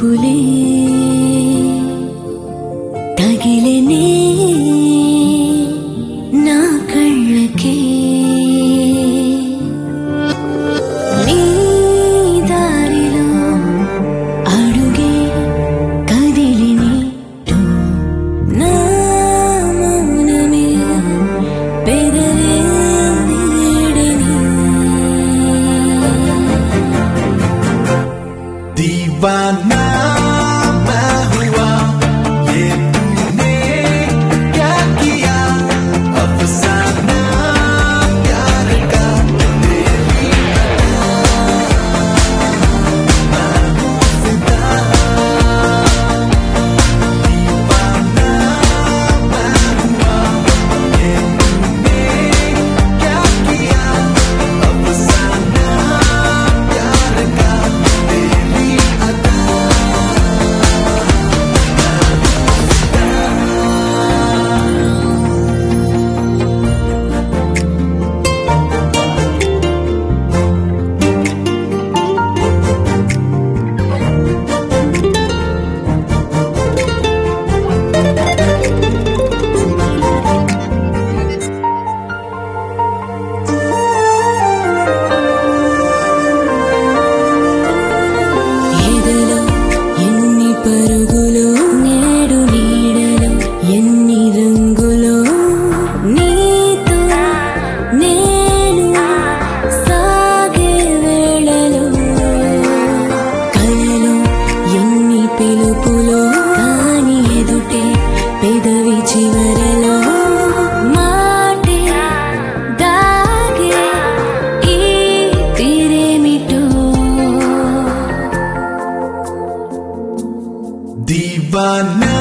మెరుపులే తగిలేనే నా కళ్ళకే నీ దారిలో అడుగే కదిలిని నా మౌనమే పెదవే నీడని दीवाना मैं हुआ ये तूने क्या किया अफसाना प्यार का तेरी मैं हूँ फिदा दीवाना मैं हुआ ये तूने क्या किया अफसाना प्यार का तेरी अदा ఎదలో ఎన్ని పరుగులో నేడు నీడలో ఎన్ని రంగులో నీతో నేను సాగే వేళలో కలలో ఎన్ని పిలుపులో కాని ఎదుటే పెదవి చివరలో మాటే దాగే ఈ తీరేమిటో दीवाना